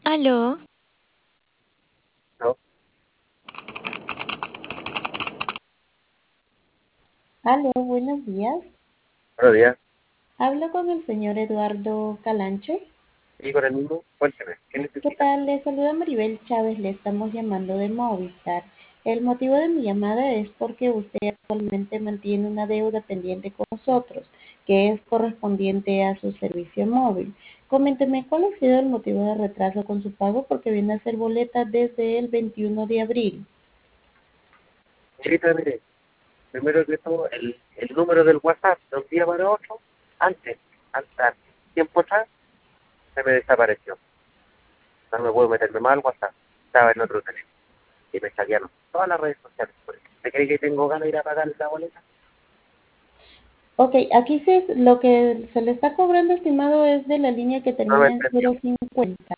Aló, No, Aló, buenos días. buenos días. Hablo con el señor Eduardo Calanche. Sí, con el mismo. Cuénteme, ¿qué ¿Qué necesita? tal? Le saluda Maribel Chávez, le estamos llamando de Movistar. El motivo de mi llamada es porque usted actualmente mantiene una deuda pendiente con nosotros, que es correspondiente a su servicio móvil. Coménteme cuál ha sido el motivo de retraso con su pago, porque viene a ser boleta desde el 21 de abril. Señorita, mire, primero que todo, el número del WhatsApp de un día para otro, antes, hasta tiempo atrás, se me desapareció. No me puedo meterme más al WhatsApp. Estaba en otro teléfono y me hackearon todas las redes sociales. Por eso. ¿Te cree que tengo ganas de ir a pagar la boleta? Ok, aquí lo que se le está cobrando, estimado, es de la línea que No me termina en entendió. 050.